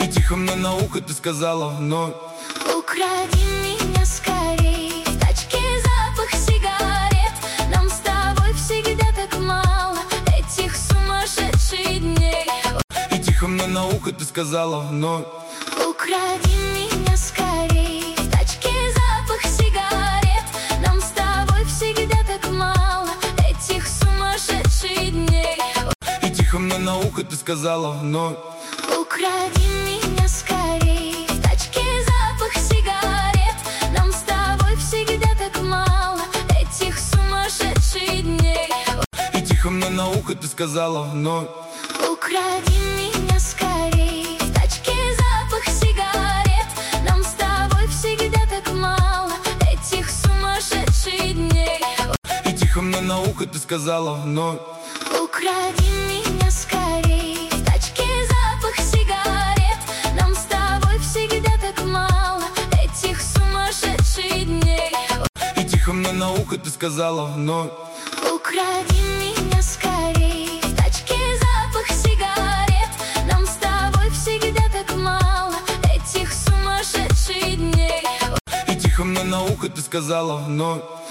И тихо мне на ухо ты сказала вновь: укради меня скорей, в тачке запах сигарет. Нам с тобой всегда так мало этих сумасшедших дней. И тихо мне на ухо ты сказала вновь: укради меня скорей, в тачке запах сигарет. Нам с тобой всегда так мало этих сумасшедших дней. И тихо мне на ухо ты сказала вновь: укради меня скорей, в тачке запах сигарет. Нам с тобой всегда так мало этих сумасшедших дней. И тихо мне на ухо ты сказала вновь: укради меня скорей, в тачке запах сигарет. Нам с тобой всегда так мало этих сумасшедших дней. И тихо мне на ухо ты сказала вновь: укради меня скорей, в тачке запах сигарет. Нам с тобой всегда так мало этих сумасшедших дней. И тихо мне на ухо ты сказала вновь: укради меня скорей, в тачке запах сигарет. Нам с тобой всегда так мало этих сумасшедших дней. И тихо мне на ухо ты сказала вновь: